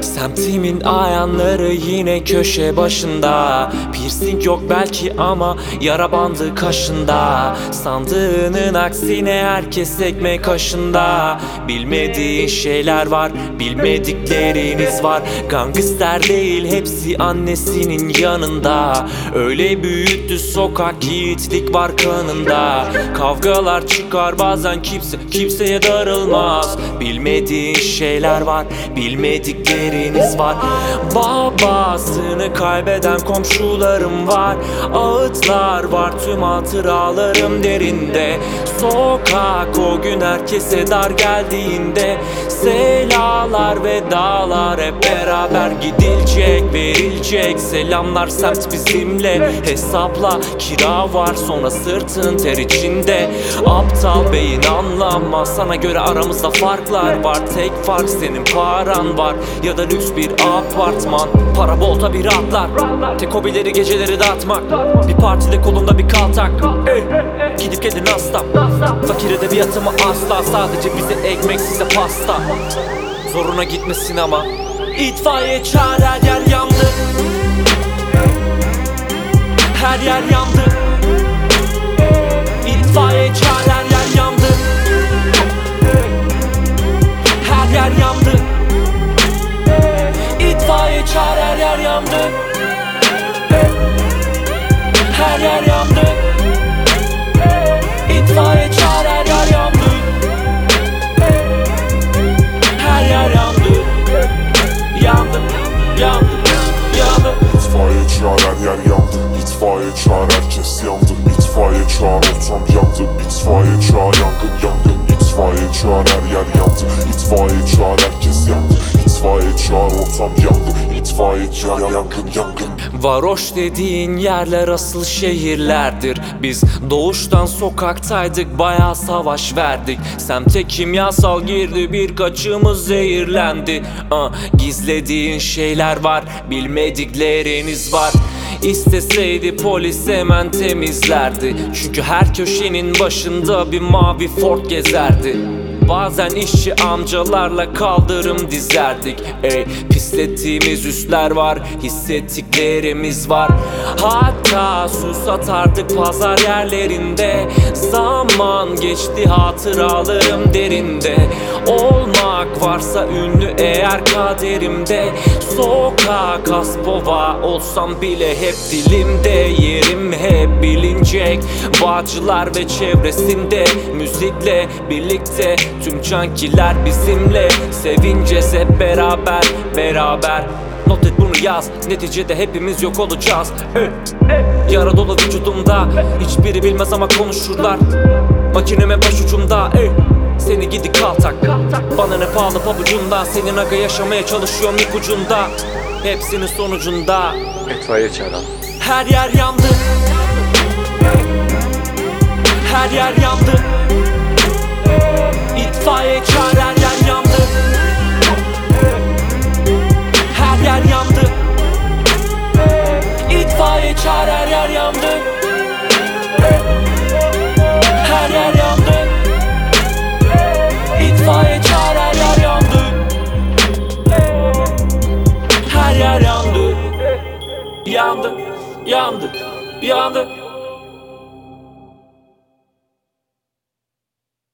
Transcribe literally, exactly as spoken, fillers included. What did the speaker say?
Semtimin ayanları yine köşe başında. Piercing yok belki ama yara bandı kaşında. Sandığının aksine herkes ekmek kaşında. Bilmediğin şeyler var, bilmedikleriniz var. Gangster değil, hepsi annesinin yanında. Öyle büyüttü sokak, yiğitlik var kanında. Kavgalar çıkar bazen, kimse kimseye darılmaz. Bilmediğin şeyler var, bilmedikleriniz var. Babasını kaybeden komşularım var. Ağıtlar var, tüm hatıralarım derinde. Sokak o gün herkese dar geldiğinde. Selalar ve dağlar hep beraber gidilecek, verilecek. Selamlar semt bizimle. Hesapla kira var, sonra sırtın ter içinde. Aptal beyin anlamaz, sana göre aramızda farklar var. Tek fark senin paran var ya da lüks bir apartman. Para bolta bir atlar, tek hobileri geceleri dağıtmak. Bir partide kolunda bir kaltak, ey, gidip gelin hastam. Fakir edebiyatımı asla, sadece bize ekmek size pasta. Zoruna gitmesin ama itfaiye çağır, her yer yandı. Her yer yandı. İtfaiye çağır, her yer yandı. Her yer yandı. İtfaiye çağır, her yer yandı. Her yer yandı. İtfaiye çağır, her yer yandı. Her yer yandı. Yandı, yandı, yandı. İtfaiye çağır, her yer yandı. İtfaiye çağır, herkes yandı. İtfaiye çağır, ortam yandı. İtfaiye çağır, yangın yangın. İtfaiye çağır, her yer yandı. İtfaiye çağır, herkes yandı. İtfaiye çağır, ortam yandı. İtfaiye çağır, yangın yangın. Varoş dediğin yerler asıl şehirlerdir. Biz doğuştan sokaktaydık, bayağı savaş verdik. Semte kimyasal girdi, birkaçımız zehirlendi. Aa, gizlediğin şeyler var, bilmedikleriniz var. İsteseydi polis hemen temizlerdi. Çünkü her köşenin başında bir mavi Ford gezerdi. Bazen işçi amcalarla kaldırım dizerdik. Ey, pislettiğimiz üstler var, hissettiklerimiz var. Hatta su satardık pazar yerlerinde. Zaman geçti, hatıralarım derinde. Olmak varsa ünlü eğer kaderimde. Sokak Aspova olsam bile hep dilimde. Yerim hep bilinecek, Bağcılar ve çevresinde. Müzikle birlikte tüm cankiler bizimle. Sevineceğiz hep beraber, beraber. Not et bunu yaz, neticede hepimiz yok olacağız. Hey, hey. Yara dolu vücudumda, hiçbiri bilmez ama konuşurlar. Makineme başucumda, hey. Seni gidi kaltak, bana ne pahalı pabucunda. Senin aga yaşamaya çalışıyorum ipucunda. Hepsinin sonucunda İtfaiye çağıran. her yer yandı. Her yer yandı. İtfaiye çağır, her yer yandı. Her yer yandı. İtfaiye çağır, her yer yandı. Her yer yandı. İtfaiye çağır, her yer yandı. Her yer yandı. Yandı, yandı, yandı.